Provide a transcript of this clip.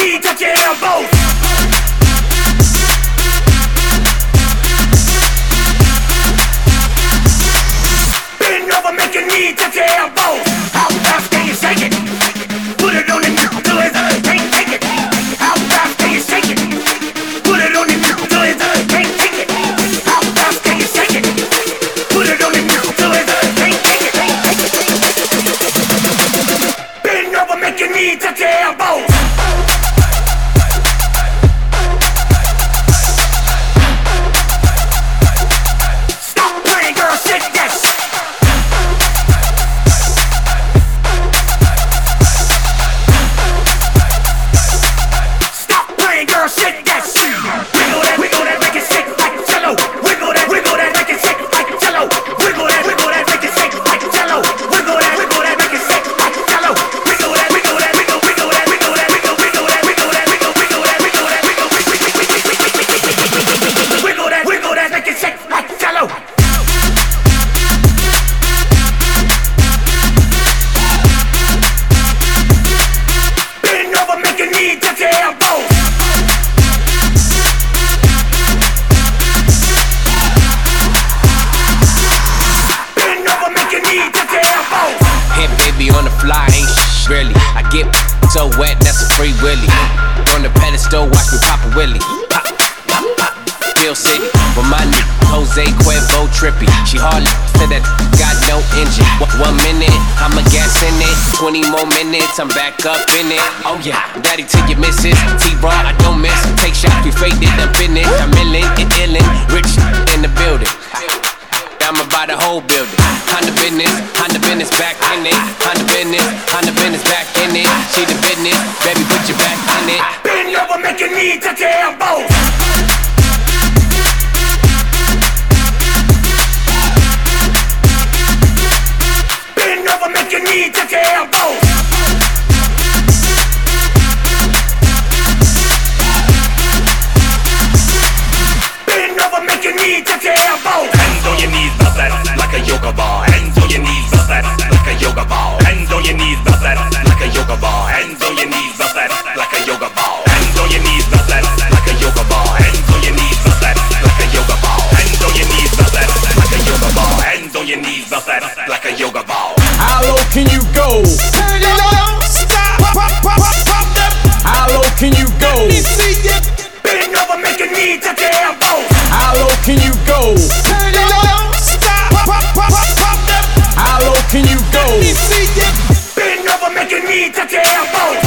knee, touch your elbows. Bend over, make your knee touch your elbows. How fast can you shake it? Put it on the knee till his can't take it. How fast can you shake it? Put it on the knee till his can't take it. How fast can you shake it? Put it on the knee till his can't take it. Bend over, make your knee touch your elbows. On the fly, ain't really. I get so wet, that's a free willy. On the pedestal, watch me pop a willy. Pop, pop, pop, Feel City. With my new Jose Cuervo trippy. She hardly said that got no engine. 1 minute, I'ma gas in it. 20 more minutes, I'm back up in it. Oh yeah, daddy till you miss it. T-Raw, I don't miss. Take shots, we faked it up in it. I'm illin' and illin', rich in the building. I'ma buy the whole building. Honda business, back in it. Honda business, back in it. She the business, baby, put your back in it. Bend over, make your knee touch your elbows. Bend over, make your knee touch your elbows. Bend over, make your knee touch your elbows. Hands on your knees, bust that like a yoga ball. Hands on your knees, bust that like a yoga ball. Hands on your knees, bust that like a yoga ball. Hands on your knees, bust that like a yoga ball. Hands on your knees, bust that like a yoga ball. Hands on your knees, bust that like a yoga ball. Hands on your knees, bust that like a yoga ball. Hands on your knees, bust that like a yoga ball. How low can you go? Turn it up, stop, pop, pop, pop, pop that. How low can you go? Let me see ya. Bend over, make your knee touch your elbows. How low can you go? Turn it up, stop, pop, pop, pop, pop that. How low can you go? Let me see ya. Bend over, make your knee touch your elbows.